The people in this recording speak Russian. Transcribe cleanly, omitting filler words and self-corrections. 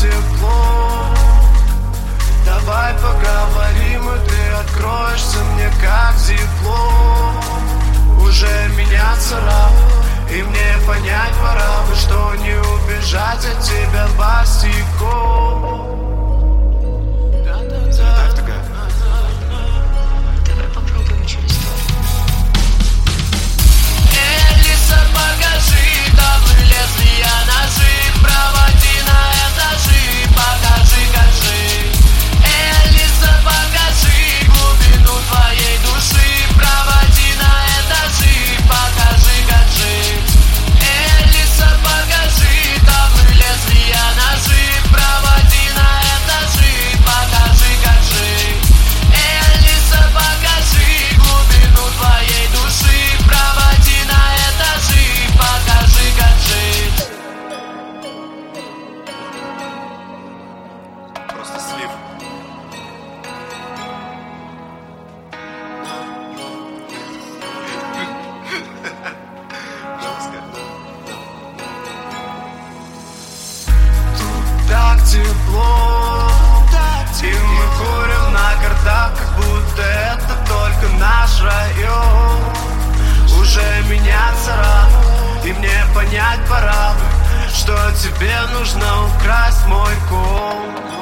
тепло. Давай поговорим, и ты откроешься мне как зипло. Уже меняться рано, и мне понять пора бы, что не убежать от тебя босиком. Давай попробуем через то. Элиса, покажи, там лезвия ножи, проводи на этажи, покажи, кажи. Элиса, покажи глубину твоей души, проводи на этажи, покажи, как жить. Элиса, покажи, там лезвия ножи, проводи на этажи, покажи, как жить. Элиса, покажи глубину твоей души, проводи на этажи, покажи, как жить. Просто слив. Тут так тепло, и мы курим на картах, как будто это только наш район. Уже меняться рано, и мне понять пора бы, что тебе нужно украсть мой ком.